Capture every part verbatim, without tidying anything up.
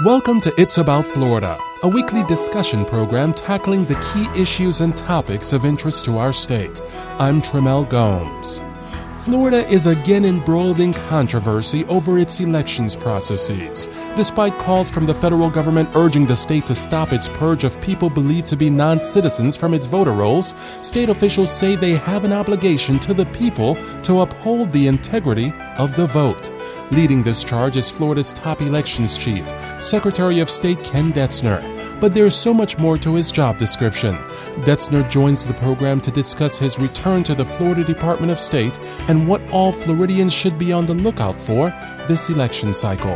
Welcome to It's About Florida, a weekly discussion program tackling the key issues and topics of interest to our state. I'm Tremel Gomes. Florida is again embroiled in controversy over its elections processes. Despite calls from the federal government urging the state to stop its purge of people believed to be non-citizens from its voter rolls, state officials say they have an obligation to the people to uphold the integrity of the vote. Leading this charge is Florida's top elections chief, Secretary of State Ken Detzner. But there's so much more to his job description. Detzner joins the program to discuss his return to the Florida Department of State and what all Floridians should be on the lookout for this election cycle.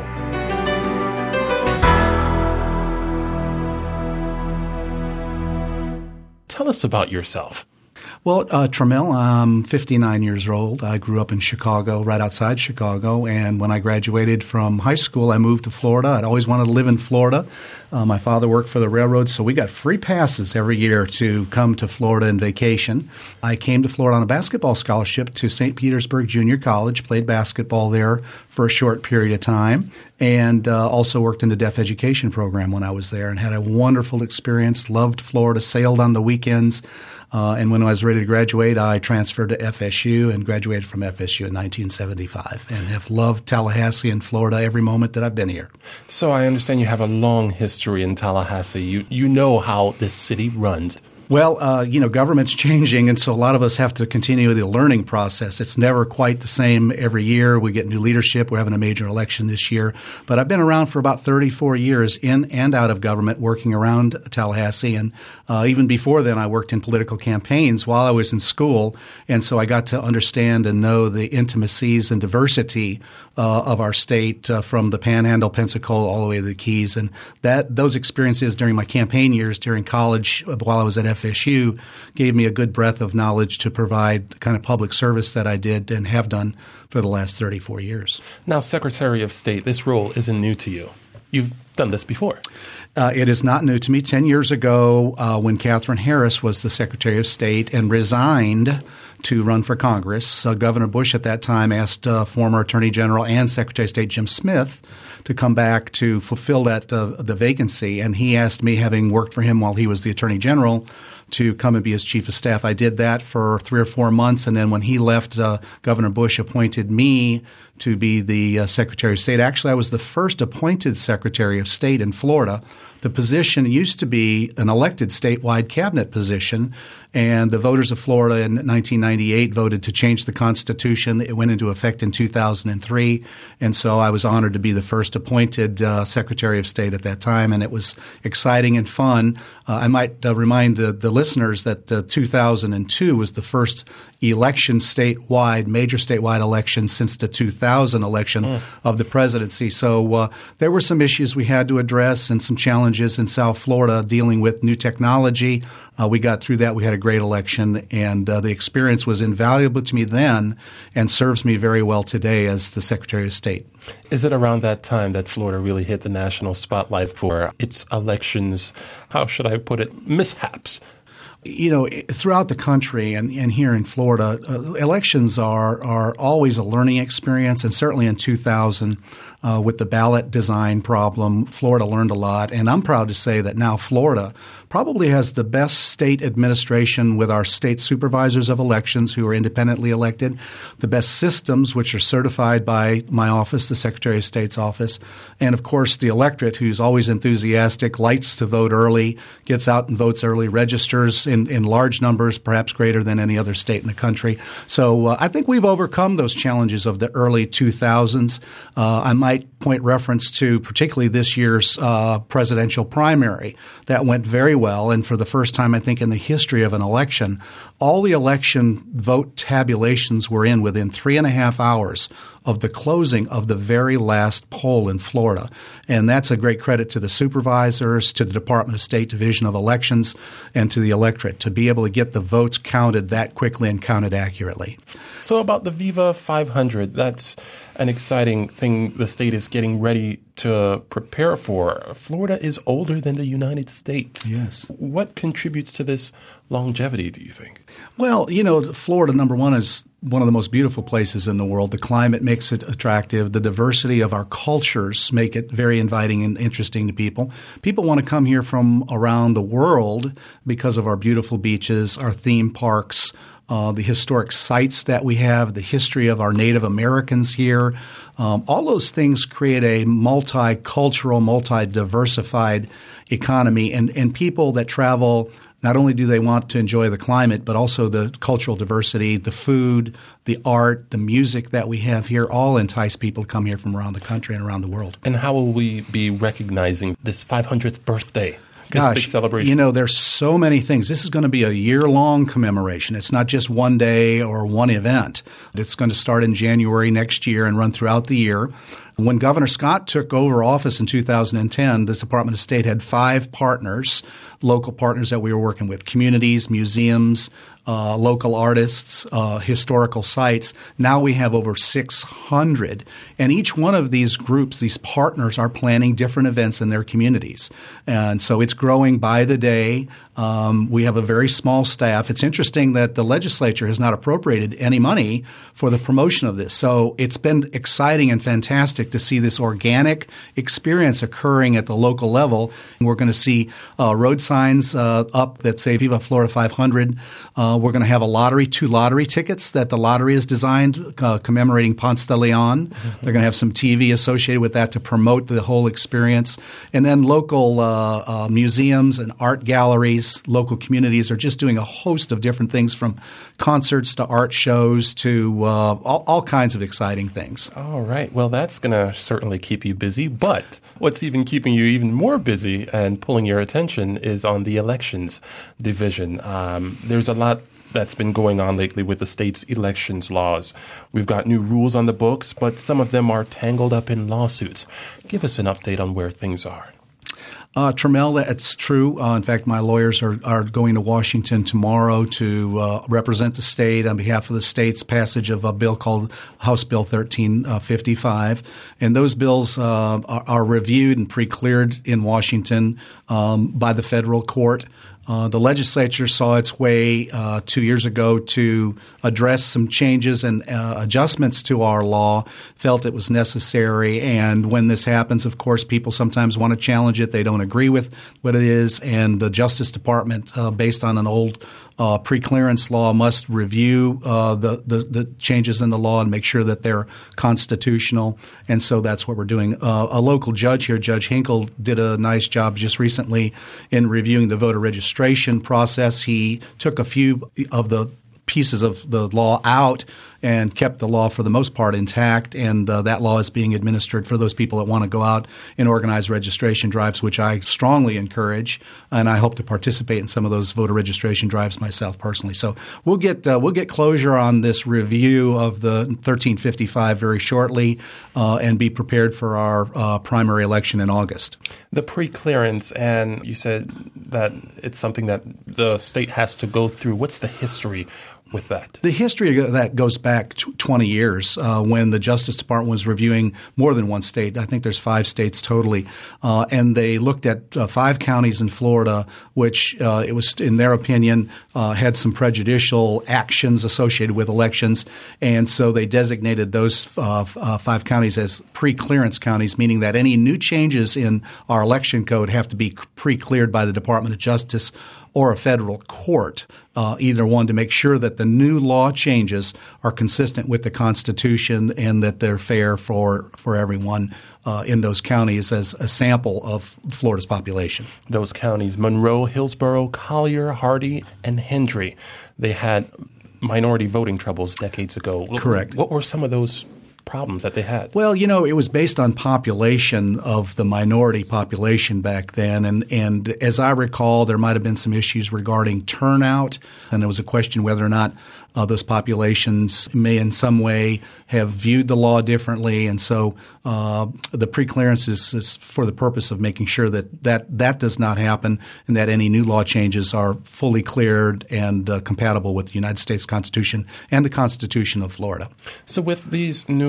Tell us about yourself. Well, uh, Tremel, I'm fifty-nine years old. I grew up in Chicago, right outside Chicago, and when I graduated from high school, I moved to Florida. I'd always wanted to live in Florida. Uh, my father worked for the railroad, so we got free passes every year to come to Florida and vacation. I came to Florida on a basketball scholarship to Saint Petersburg Junior College, played basketball there for a short period of time, and uh, also worked in the deaf education program when I was there and had a wonderful experience, loved Florida, sailed on the weekends. Uh, and when I was ready to graduate, I transferred to F S U and graduated from F S U in nineteen seventy-five and have loved Tallahassee and Florida every moment that I've been here. So I understand you have a long history in Tallahassee. You, you know how this city runs. Well, uh, you know, government's changing, and so a lot of us have to continue the learning process. It's never quite the same every year. We get new leadership. We're having a major election this year. But I've been around for about thirty-four years in and out of government, working around Tallahassee. And uh, even before then, I worked in political campaigns while I was in school. And so I got to understand and know the intimacies and diversity uh, of our state uh, from the Panhandle, Pensacola, all the way to the Keys. And that those experiences during my campaign years, during college, while I was at F S U, gave me a good breadth of knowledge to provide the kind of public service that I did and have done for the last thirty-four years. Now, Secretary of State, this role isn't new to you. You've done this before. Uh, it is not new to me. Ten years ago, uh, when Katherine Harris was the Secretary of State and resigned to run for Congress, uh, Governor Bush at that time asked uh, former Attorney General and Secretary of State Jim Smith to come back to fulfill that uh, the vacancy. And he asked me, having worked for him while he was the Attorney General, to come and be his chief of staff. I did that for three or four months, and then when he left, uh, Governor Bush appointed me to be the uh, Secretary of State. Actually, I was the first appointed Secretary of State in Florida. The position used to be an elected statewide cabinet position, and the voters of Florida in nineteen ninety-eight voted to change the Constitution. It went into effect in two thousand three, and so I was honored to be the first appointed uh, Secretary of State at that time, and it was exciting and fun. Uh, I might uh, remind the, the listeners that uh, two thousand two was the first election statewide, major statewide election since the two thousand election mm. of the presidency. So uh, there were some issues we had to address and some challenges in South Florida dealing with new technology. Uh, we got through that. We had a great election, and uh, the experience was invaluable to me then and serves me very well today as the Secretary of State. Is it around that time that Florida really hit the national spotlight for its elections, how should I put it, mishaps? You know, throughout the country and, and here in Florida, uh, elections are are always a learning experience, and certainly in two thousand uh, with the ballot design problem, Florida learned a lot. And I'm proud to say that now Florida probably has the best state administration with our state supervisors of elections who are independently elected, the best systems which are certified by my office, the Secretary of State's office, and of course the electorate who's always enthusiastic, likes to vote early, gets out and votes early, registers in, in large numbers, perhaps greater than any other state in the country. So uh, I think we've overcome those challenges of the early two thousands. Uh, I might point reference to particularly this year's uh, presidential primary. That went very well, and for the first time, I think, in the history of an election, all the election vote tabulations were in within three and a half hours of the closing of the very last poll in Florida. And that's a great credit to the supervisors, to the Department of State Division of Elections, and to the electorate to be able to get the votes counted that quickly and counted accurately. So about the Viva five hundred, that's an exciting thing the state is getting ready to prepare for. Florida is older than the United States. Yes. What contributes to this longevity, do you think? Well, you know, Florida, number one, is one of the most beautiful places in the world. The climate makes it attractive. The diversity of our cultures make it very inviting and interesting to people. People want to come here from around the world because of our beautiful beaches, our theme parks, uh, the historic sites that we have, the history of our Native Americans here. Um, all those things create a multicultural, multi-diversified economy, and, and people that travel – not only do they want to enjoy the climate, but also the cultural diversity, the food, the art, the music that we have here all entice people to come here from around the country and around the world. And how will we be recognizing this five hundredth birthday? This Gosh, big celebration. You know, there's so many things. This is going to be a year-long commemoration. It's not just one day or one event. It's going to start in January next year and run throughout the year. When Governor Scott took over office in two thousand ten, this Department of State had five partners, local partners that we were working with, communities, museums, uh, local artists, uh, historical sites. Now we have over six hundred. And each one of these groups, these partners, are planning different events in their communities. And so it's growing by the day. Um, we have a very small staff. It's interesting that the legislature has not appropriated any money for the promotion of this. So it's been exciting and fantastic to see this organic experience occurring at the local level. And we're going to see uh, road signs uh, up that say Viva Florida five hundred. Uh, we're going to have a lottery, two lottery tickets that the lottery has designed uh, commemorating Ponce de Leon. Mm-hmm. They're going to have some T V associated with that to promote the whole experience. And then local uh, uh, museums and art galleries, local communities are just doing a host of different things, from concerts to art shows to uh, all, all kinds of exciting things. All right. Well, that's going to certainly keep you busy. But what's even keeping you even more busy and pulling your attention is on the elections division. Um, there's a lot that's been going on lately with the state's elections laws. We've got new rules on the books, but some of them are tangled up in lawsuits. Give us an update on where things are. Uh, Trammell, that's true. Uh, in fact, my lawyers are, are going to Washington tomorrow to uh, represent the state on behalf of the state's passage of a bill called House Bill thirteen fifty-five. And those bills uh, are, are reviewed and pre-cleared in Washington um, by the federal court. Uh, the legislature saw its way uh, two years ago to address some changes and uh, adjustments to our law, felt it was necessary. And when this happens, of course, people sometimes want to challenge it. They don't agree with what it is. And the Justice Department, uh, based on an old uh, pre-clearance law, must review uh, the, the, the changes in the law and make sure that they're constitutional. And so that's what we're doing. Uh, a local judge here, Judge Hinkle, did a nice job just recently in reviewing the voter registration process. He took a few of the pieces of the law out and kept the law for the most part intact, and uh, that law is being administered for those people that want to go out and organize registration drives, which I strongly encourage, and I hope to participate in some of those voter registration drives myself personally. So we'll get uh, we'll get closure on this review of the thirteen fifty-five very shortly, uh, and be prepared for our uh, primary election in August. The pre-clearance, and you said that it's something that the state has to go through. What's the history with that? The history of that goes back twenty years uh, when the Justice Department was reviewing more than one state. I think there's five states totally. Uh, and they looked at uh, five counties in Florida, which uh, it was, in their opinion, uh, had some prejudicial actions associated with elections. And so they designated those uh, f- uh, five counties as pre-clearance counties, meaning that any new changes in our election code have to be pre-cleared by the Department of Justice or a federal court, uh, either one, to make sure that the new law changes are consistent with the Constitution and that they're fair for, for everyone uh, in those counties as a sample of Florida's population. Those counties, Monroe, Hillsborough, Collier, Hardy, and Hendry, they had minority voting troubles decades ago. Correct. What were some of those problems that they had? Well, you know, it was based on population of the minority population back then. And, and as I recall, there might have been some issues regarding turnout. And there was a question whether or not uh, those populations may in some way have viewed the law differently. And so uh, the pre-clearance is, is for the purpose of making sure that, that that does not happen and that any new law changes are fully cleared and uh, compatible with the United States Constitution and the Constitution of Florida. So with these new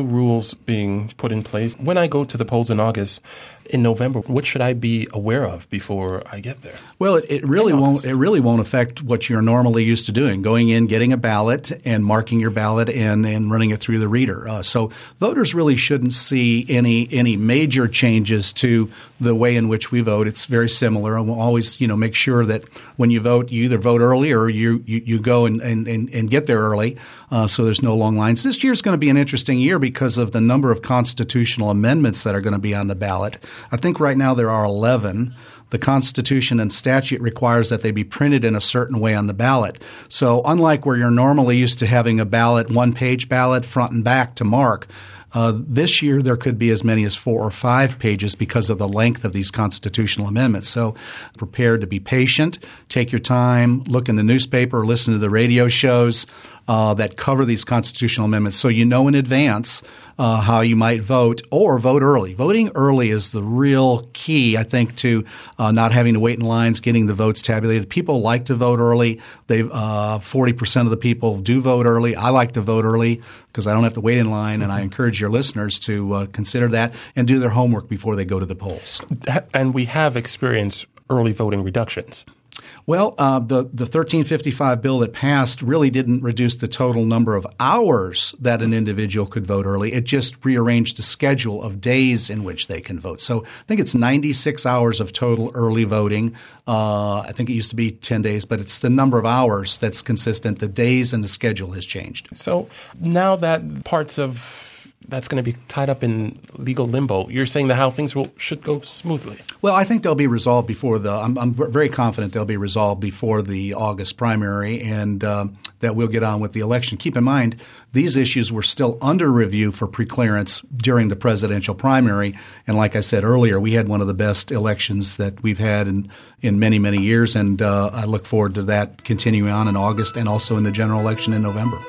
rules being put in place. When I go to the polls in August, in November, what should I be aware of before I get there? Well, it, it really won't. It really won't affect what you're normally used to doing: going in, getting a ballot, and marking your ballot, and and running it through the reader. Uh, so voters really shouldn't see any any major changes to the way in which we vote. It's very similar, and we'll always you know make sure that when you vote, you either vote early or you you, you go and, and, and, and get there early, uh, so there's no long lines. This year is going to be an interesting year because of the number of constitutional amendments that are going to be on the ballot. I think right now there are eleven. The Constitution and statute requires that they be printed in a certain way on the ballot. So unlike where you're normally used to having a ballot, one-page ballot, front and back to mark, Uh, this year there could be as many as four or five pages because of the length of these constitutional amendments. So prepare to be patient, take your time, look in the newspaper, listen to the radio shows uh, that cover these constitutional amendments so you know in advance uh, how you might vote, or vote early. Voting early is the real key, I think, to uh, not having to wait in lines, getting the votes tabulated. People like to vote early. They uh, forty percent of the people do vote early. I like to vote early because I don't have to wait in line, and I encourage your listeners to uh, consider that and do their homework before they go to the polls. And we have experienced early voting reductions. Well, uh, the, the thirteen fifty-five bill that passed really didn't reduce the total number of hours that an individual could vote early. It just rearranged the schedule of days in which they can vote. So I think it's ninety-six hours of total early voting. Uh, I think it used to be ten days, but it's the number of hours that's consistent. The days and the schedule has changed. So now that parts of that's going to be tied up in legal limbo, you're saying that how things will should go smoothly? Well, I think they'll be resolved before the I'm, – I'm very confident they'll be resolved before the August primary, and uh, that we'll get on with the election. Keep in mind, these issues were still under review for preclearance during the presidential primary. And like I said earlier, we had one of the best elections that we've had in, in many, many years, and uh, I look forward to that continuing on in August and also in the general election in November.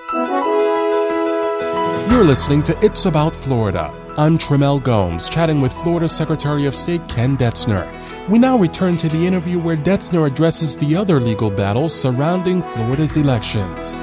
You're listening to It's About Florida. I'm Tremel Gomes, chatting with Florida Secretary of State Ken Detzner. We now return to the interview where Detzner addresses the other legal battles surrounding Florida's elections.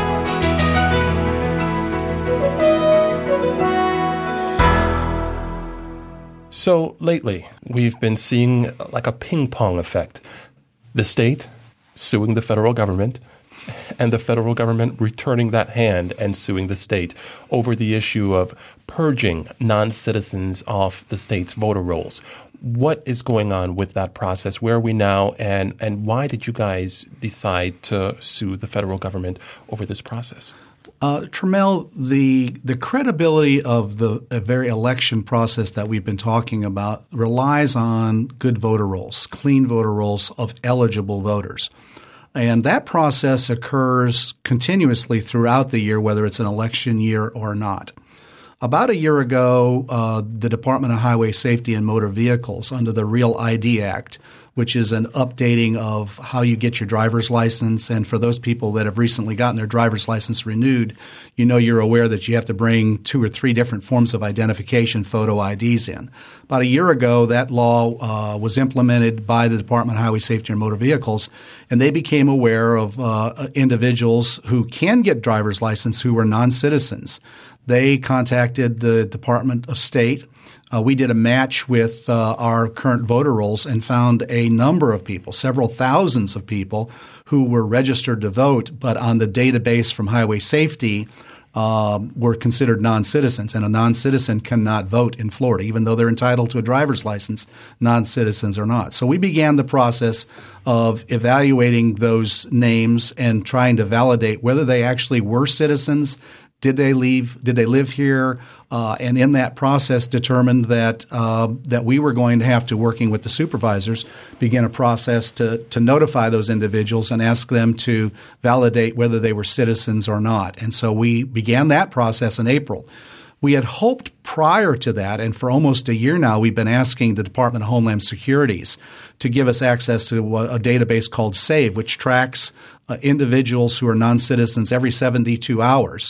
So lately, we've been seeing like a ping-pong effect. The state suing the federal government, and the federal government returning that hand and suing the state over the issue of purging non-citizens off the state's voter rolls. What is going on with that process? Where are we now? And, and why did you guys decide to sue the federal government over this process? Uh, Tremel, the the credibility of the very election process that we've been talking about relies on good voter rolls, clean voter rolls of eligible voters. And that process occurs continuously throughout the year, whether it's an election year or not. About a year ago, uh, the Department of Highway Safety and Motor Vehicles, under the REAL I D Act, which is an updating of how you get your driver's license. And for those people that have recently gotten their driver's license renewed, you know you're aware that you have to bring two or three different forms of identification, photo I Ds in. About a year ago, that law uh, was implemented by the Department of Highway Safety and Motor Vehicles, and they became aware of uh, individuals who can get driver's license who are non-citizens. They contacted the Department of State. Uh, we did a match with uh, our current voter rolls and found a number of people, several thousands of people who were registered to vote, but on the database from Highway Safety uh, were considered non-citizens. And a non-citizen cannot vote in Florida. Even though they're entitled to a driver's license, non-citizens are not. So we began the process of evaluating those names and trying to validate whether they actually were citizens. Did they leave? Did they live here? Uh, and in that process, determined that uh, that we were going to have to, working with the supervisors, begin a process to to notify those individuals and ask them to validate whether they were citizens or not. And so we began that process in April. We had hoped prior to that, and for almost a year now, we've been asking the Department of Homeland Securities to give us access to a, a database called SAVE, which tracks uh, individuals who are non-citizens every seventy-two hours.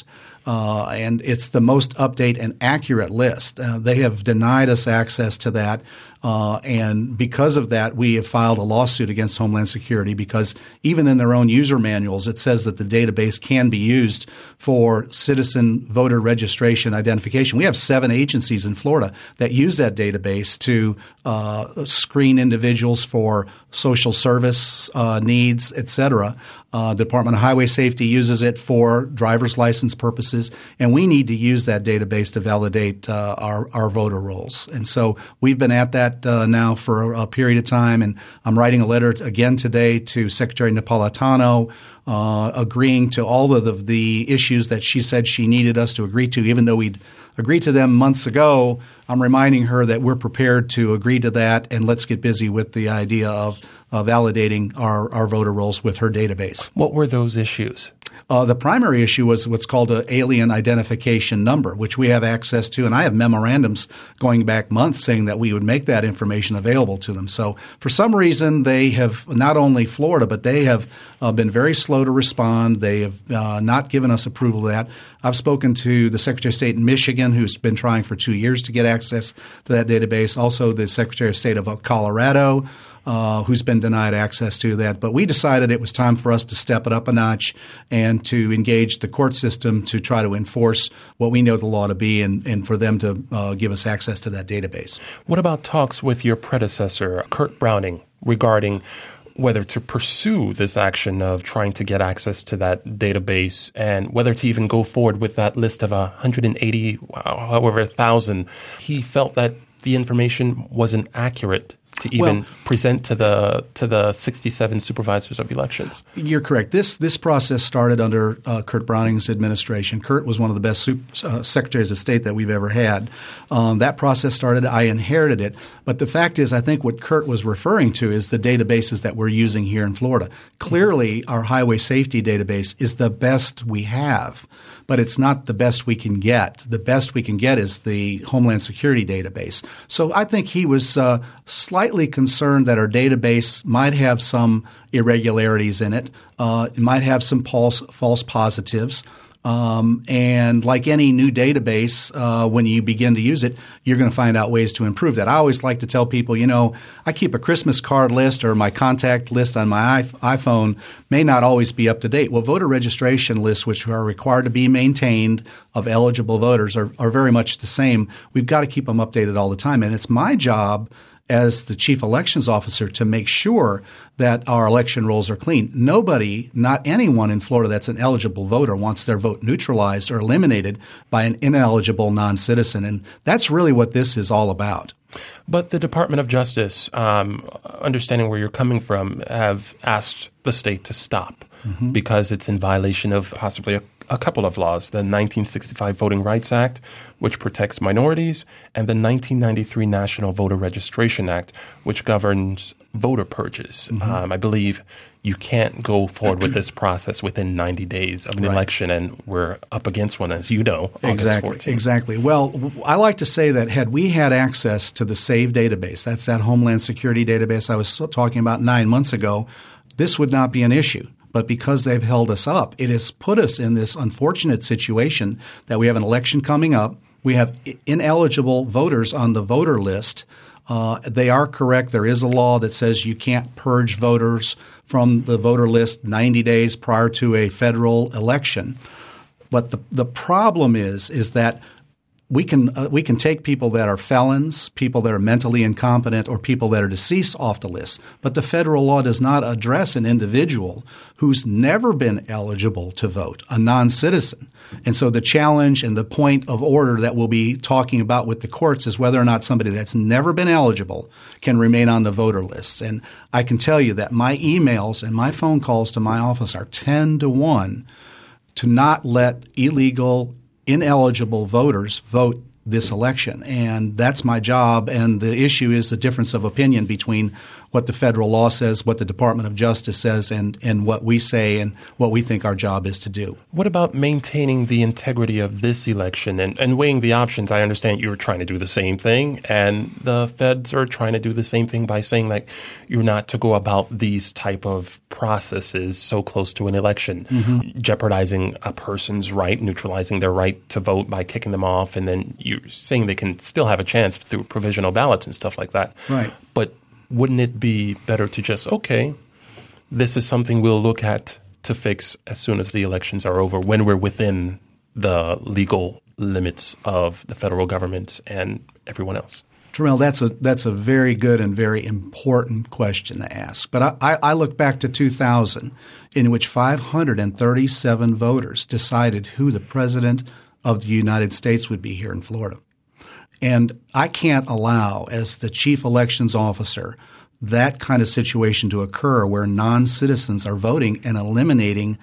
uh, and it's the most update and accurate list. Uh, they have denied us access to that. Uh, and because of that, we have filed a lawsuit against Homeland Security because even in their own user manuals, it says that the database can be used for citizen voter registration identification. We have seven agencies in Florida that use that database to uh, screen individuals for social service uh, needs, et cetera. Uh, the Department of Highway Safety uses it for driver's license purposes, and we need to use that database to validate uh, our, our voter rolls. And so we've been at that uh, now for a, a period of time, and I'm writing a letter t- again today to Secretary Napolitano uh, agreeing to all of the, the issues that she said she needed us to agree to, even though we'd agreed to them months ago. I'm reminding her that we're prepared to agree to that, and let's get busy with the idea of uh, validating our, our voter rolls with her database. What were those issues? Uh, the primary issue was what's called an alien identification number, which we have access to, and I have memorandums going back months saying that we would make that information available to them. So for some reason, they have not only Florida, but they have uh, been very slow to respond. They have uh, not given us approval of that. I've spoken to the Secretary of State in Michigan, who's been trying for two years to get access to that database, also the Secretary of State of Colorado, Uh, who's been denied access to that. But we decided it was time for us to step it up a notch and to engage the court system to try to enforce what we know the law to be and, and for them to uh, give us access to that database. What about talks with your predecessor, Kurt Browning, regarding whether to pursue this action of trying to get access to that database and whether to even go forward with that list of one hundred eighty, however, thousand? He felt that the information wasn't accurate to even well, present to the to the sixty-seven supervisors of elections. You're correct. This this process started under uh, Kurt Browning's administration. Kurt was one of the best super, uh, secretaries of state that we've ever had. Um, that process started. I inherited it. But the fact is, I think what Kurt was referring to is the databases that we're using here in Florida. Clearly, our highway safety database is the best we have, but it's not the best we can get. The best we can get is the Homeland Security database. So I think he was uh, slightly concerned that our database might have some irregularities in it. Uh, it might have some false, false positives. Um, and like any new database, uh, when you begin to use it, you're going to find out ways to improve that. I always like to tell people, you know, I keep a Christmas card list or my contact list on my iPhone may not always be up to date. Well, voter registration lists, which are required to be maintained of eligible voters, are, are very much the same. We've got to keep them updated all the time. And it's my job as the chief elections officer to make sure that our election rolls are clean. Nobody, not anyone in Florida that's an eligible voter wants their vote neutralized or eliminated by an ineligible non-citizen. And that's really what this is all about. But the Department of Justice, um, understanding where you're coming from, have asked the state to stop mm-hmm. because it's in violation of possibly a a couple of laws, the nineteen sixty-five Voting Rights Act, which protects minorities, and the nineteen ninety-three National Voter Registration Act, which governs voter purges. Mm-hmm. Um, I believe you can't go forward with this process within ninety days of an right. election, and we're up against one, as you know, August exactly, fourteenth. Exactly. Well, I like to say that had we had access to the SAVE database, that's that Homeland Security database I was talking about nine months ago, this would not be an issue. But because they've held us up, it has put us in this unfortunate situation that we have an election coming up. We have ineligible voters on the voter list. Uh, they are correct. There is a law that says you can't purge voters from the voter list ninety days prior to a federal election. But the the problem is is that we can uh, we can take people that are felons, people that are mentally incompetent, or people that are deceased off the list. But the federal law does not address an individual who's never been eligible to vote, a non-citizen. And so the challenge and the point of order that we'll be talking about with the courts is whether or not somebody that's never been eligible can remain on the voter lists. And I can tell you that my emails and my phone calls to my office are ten to one to not let illegal ineligible voters vote this election. And that's my job. And the issue is the difference of opinion between what the federal law says, what the Department of Justice says, and, and what we say and what we think our job is to do. What about maintaining the integrity of this election and, and weighing the options? I understand you're trying to do the same thing, and the feds are trying to do the same thing by saying like you're not to go about these type of processes so close to an election, mm-hmm. jeopardizing a person's right, neutralizing their right to vote by kicking them off, and then you're saying they can still have a chance through provisional ballots and stuff like that. Right. But wouldn't it be better to just, okay, this is something we'll look at to fix as soon as the elections are over, when we're within the legal limits of the federal government and everyone else? Tremel, that's a that's a very good and very important question to ask. But I, I look back to two thousand, in which five hundred thirty-seven voters decided who the president of the United States would be here in Florida. And I can't allow, as the chief elections officer, that kind of situation to occur where non-citizens are voting and eliminating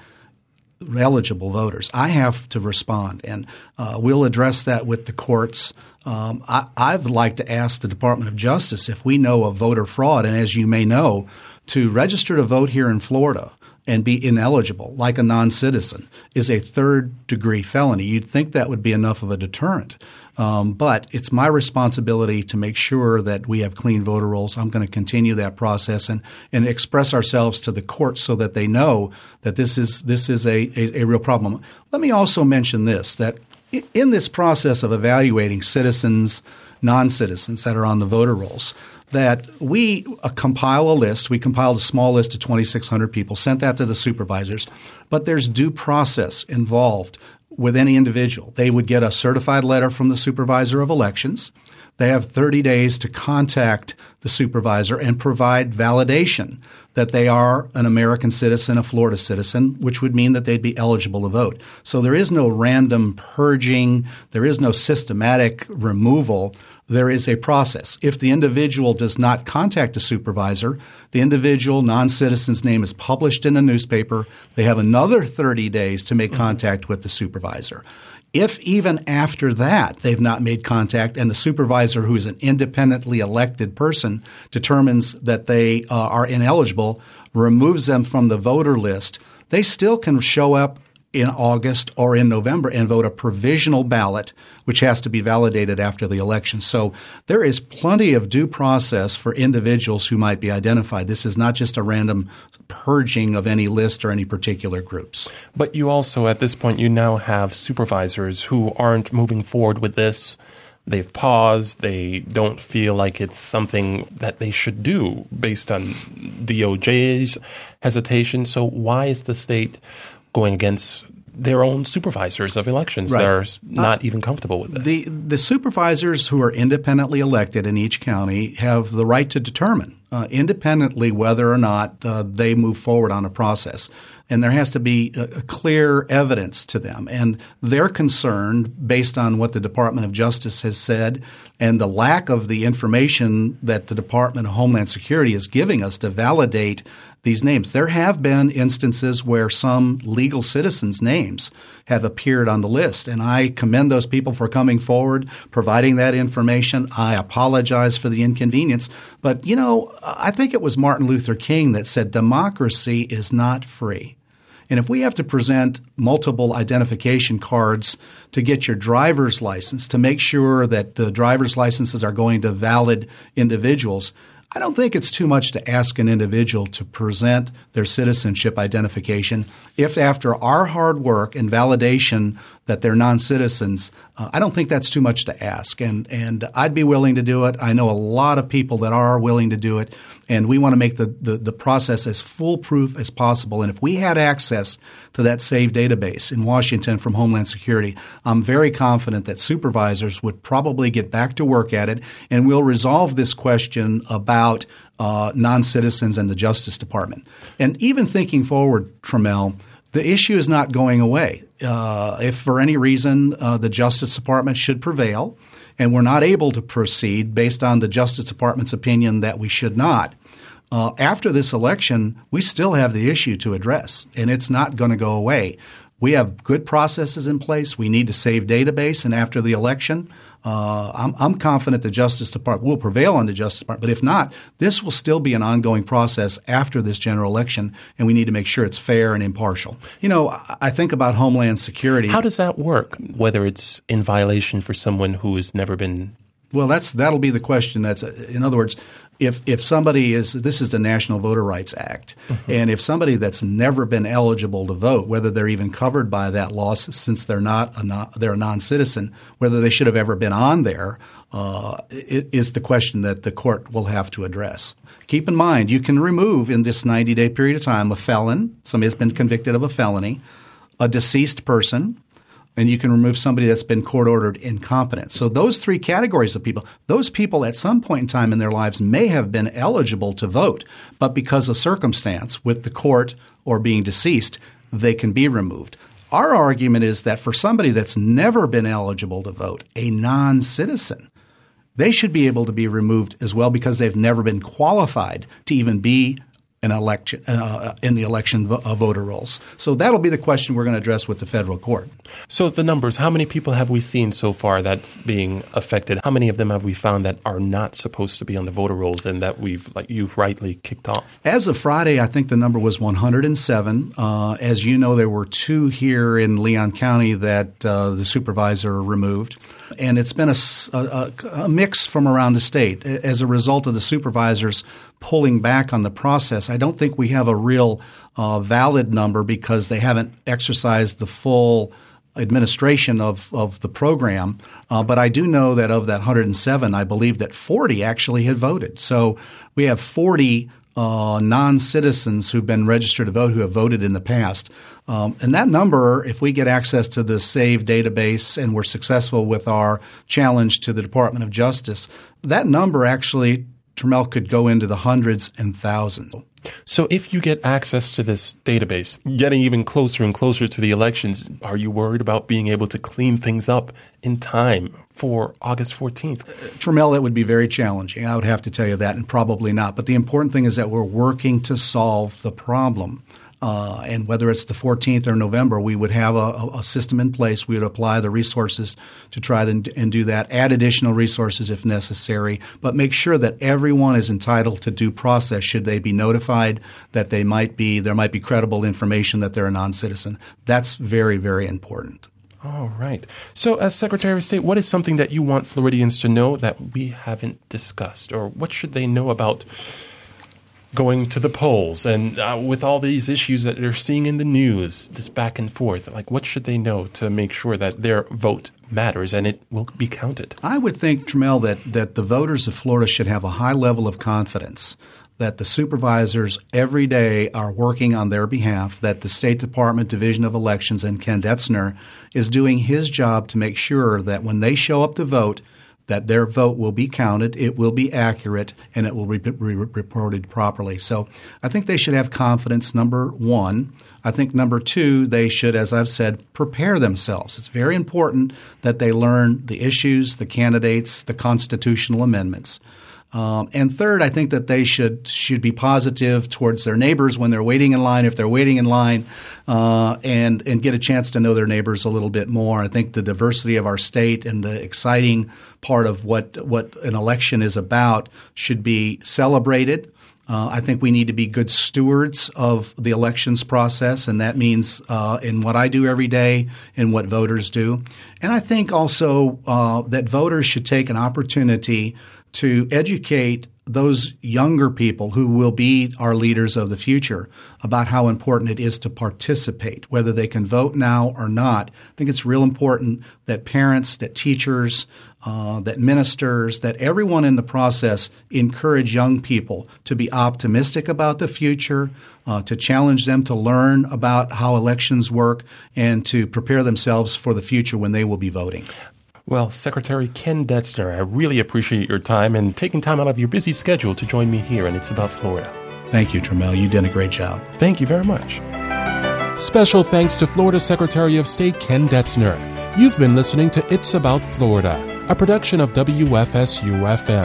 eligible voters. I have to respond, and uh, we'll address that with the courts. Um, I, I'd like to ask the Department of Justice if we know of voter fraud, and as you may know, to register to vote here in Florida and be ineligible like a non-citizen is a third-degree felony. You'd think that would be enough of a deterrent. Um, but it's my responsibility to make sure that we have clean voter rolls. I'm going to continue that process and, and express ourselves to the courts so that they know that this is this is a, a, a real problem. Let me also mention this, that in this process of evaluating citizens, non-citizens that are on the voter rolls, that we uh, compile a list. We compiled a small list of twenty-six hundred people, sent that to the supervisors, but there's due process involved with any individual. They would get a certified letter from the supervisor of elections. They have thirty days to contact the supervisor and provide validation that they are an American citizen, a Florida citizen, which would mean that they'd be eligible to vote. So there is no random purging. There is no systematic removal. There is a process. If the individual does not contact a supervisor, the individual non-citizen's name is published in a newspaper. They have another thirty days to make contact with the supervisor. If even after that they've not made contact and the supervisor, who is an independently elected person, determines that they uh, are ineligible, removes them from the voter list, they still can show up in August or in November and vote a provisional ballot, which has to be validated after the election. So there is plenty of due process for individuals who might be identified. This is not just a random purging of any list or any particular groups. But you also, at this point, you now have supervisors who aren't moving forward with this. They've paused. They don't feel like it's something that they should do based on D O J's hesitation. So why is the state going against their own supervisors of elections right. that are not uh, even comfortable with this? The the supervisors who are independently elected in each county have the right to determine uh, independently whether or not uh, they move forward on a process. And there has to be a, a clear evidence to them. And they're concerned, based on what the Department of Justice has said and the lack of the information that the Department of Homeland Security is giving us to validate these names. There have been instances where some legal citizens' names have appeared on the list, and I commend those people for coming forward, providing that information. I apologize for the inconvenience. But, you know, I think it was Martin Luther King that said democracy is not free. And if we have to present multiple identification cards to get your driver's license to make sure that the driver's licenses are going to valid individuals, I don't think it's too much to ask an individual to present their citizenship identification if, after our hard work and validation that they're non-citizens, uh, I don't think that's too much to ask. And and I'd be willing to do it. I know a lot of people that are willing to do it, and we want to make the, the, the process as foolproof as possible. And if we had access to that saved database in Washington from Homeland Security, I'm very confident that supervisors would probably get back to work at it, and we'll resolve this question about uh, non-citizens and the Justice Department. And even thinking forward, Tremel, the issue is not going away. Uh, if for any reason uh, the Justice Department should prevail and we're not able to proceed based on the Justice Department's opinion that we should not, uh, after this election, we still have the issue to address, and it's not going to go away. We have good processes in place. We need to save database, and after the election, uh, I'm, I'm confident the Justice Department will prevail on the Justice Department. But if not, this will still be an ongoing process after this general election, and we need to make sure it's fair and impartial. You know, I, I think about Homeland Security. How does that work, whether it's in violation for someone who has never been? Well, that's that'll be the question. That's in other words, if if somebody is this is the National Voter Rights Act, mm-hmm. and if somebody that's never been eligible to vote, whether they're even covered by that law since they're not a non, they're a non-citizen, whether they should have ever been on there, uh, is the question that the court will have to address. Keep in mind, you can remove in this ninety-day period of time a felon, somebody that's been convicted of a felony, a deceased person, and you can remove somebody that's been court-ordered incompetent. So those three categories of people, those people at some point in time in their lives may have been eligible to vote, but because of circumstance with the court or being deceased, they can be removed. Our argument is that for somebody that's never been eligible to vote, a non-citizen, they should be able to be removed as well because they've never been qualified to even be an election uh, in the election vo- uh, voter rolls. So that'll be the question we're going to address with the federal court. So the numbers, how many people have we seen so far that's being affected? How many of them have we found that are not supposed to be on the voter rolls and that we've, like you've rightly kicked off? As of Friday, I think the number was one hundred seven. Uh, as you know, there were two here in Leon County that uh, the supervisor removed. And it's been a, a, a mix from around the state. As a result of the supervisors pulling back on the process, I don't think we have a real uh, valid number because they haven't exercised the full administration of, of the program. Uh, but I do know that of that one hundred seven, I believe that forty actually had voted. So we have forty Uh, non-citizens who've been registered to vote who have voted in the past. Um, and that number, if we get access to the SAVE database and we're successful with our challenge to the Department of Justice, that number actually, Trammell, could go into the hundreds and thousands. So if you get access to this database, getting even closer and closer to the elections, are you worried about being able to clean things up in time for August fourteenth? Uh, Trammell, that would be very challenging. I would have to tell you that, and probably not. But the important thing is that we're working to solve the problem. Uh, and whether it's the fourteenth or November, we would have a, a system in place. We would apply the resources to try and, and do that, add additional resources if necessary, but make sure that everyone is entitled to due process should they be notified that they might be there might be credible information that they're a non-citizen. That's very, very important. All right. So as Secretary of State, what is something that you want Floridians to know that we haven't discussed, or what should they know about going to the polls and uh, with all these issues that they're seeing in the news, this back and forth? Like, what should they know to make sure that their vote matters and it will be counted? I would think, Trammell, that, that the voters of Florida should have a high level of confidence that the supervisors every day are working on their behalf, that the State Department Division of Elections and Ken Detzner is doing his job to make sure that when they show up to vote, that their vote will be counted, it will be accurate, and it will be re- reported properly. So I think they should have confidence, number one. I think number two, they should, as I've said, prepare themselves. It's very important that they learn the issues, the candidates, the constitutional amendments. Um, and third, I think that they should should be positive towards their neighbors when they're waiting in line, if they're waiting in line, uh, and and get a chance to know their neighbors a little bit more. I think the diversity of our state and the exciting part of what what an election is about should be celebrated. Uh, I think we need to be good stewards of the elections process, and that means uh, in what I do every day and what voters do. And I think also uh, that voters should take an opportunity to educate those younger people who will be our leaders of the future about how important it is to participate, whether they can vote now or not. I think it's real important that parents, that teachers, uh, that ministers, that everyone in the process encourage young people to be optimistic about the future, uh, to challenge them to learn about how elections work, and to prepare themselves for the future when they will be voting. Well, Secretary Ken Detzner, I really appreciate your time and taking time out of your busy schedule to join me here, and It's About Florida. Thank you, Trammell. You did a great job. Thank you very much. Special thanks to Florida Secretary of State Ken Detzner. You've been listening to It's About Florida, a production of W F S U F M.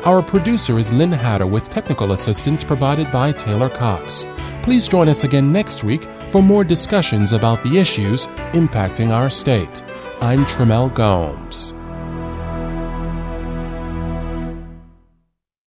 Our producer is Lynn Hatter with technical assistance provided by Taylor Cox. Please join us again next week for more discussions about the issues impacting our state. I'm Tremel Gomes.